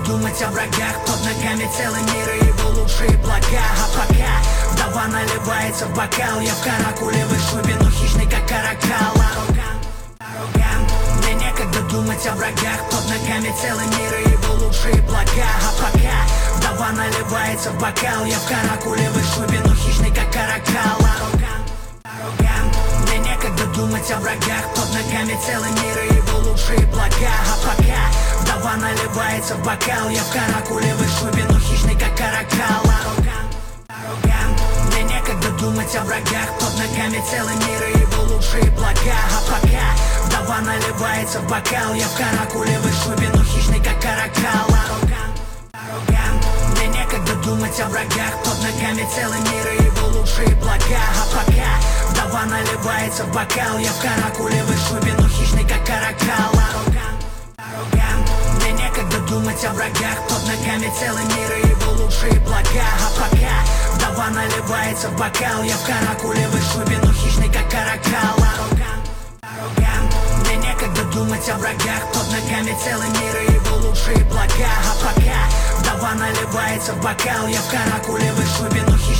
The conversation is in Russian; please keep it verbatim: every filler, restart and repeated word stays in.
думать о врагах. Под ногами целый мир и его лучшие блага. А пока вдова наливается в бокал, я в каракулевой шубе, но хищный как каракал. Аррогант, аррогант, мне некогда думать о врагах. Под ногами целый мир и его лучшие блага. А пока вдова наливается в бокал, я в каракулевой шубе, но хищный как каракал. Аррогант, аррогант, мне некогда думать о врагах. Под ногами целый мир и его лучшие блага. А пока вдова наливается в бокал, я в каракулевой шубе, но хищный как каракал. Аррогант, аррогант, мне некогда думать о врагах. Под ногами целый мир и его лучшие блага. А пока вдова наливается в бокал, я в каракулевой шубе, но хищный как каракал. Аррогант, аррогант, мне некогда думать о врагах. Под ногами целый мир и его лучшие блага. А пока вдова наливается в бокал, я в каракулевой шубе, но хищный как каракал. Аррогант, аррогант, мне некогда думать о врагах. Под ногами целый мир и его лучшие блага. А пока вдова наливается в бокал, я в каракулевой шубе, но хищный как каракал. Аррогант, аррогант, мне некогда думать о врагах. Под ногами целый мир и его лучшие блага. А пока вдова наливается в бокал, я в каракулевой шубе, но хищный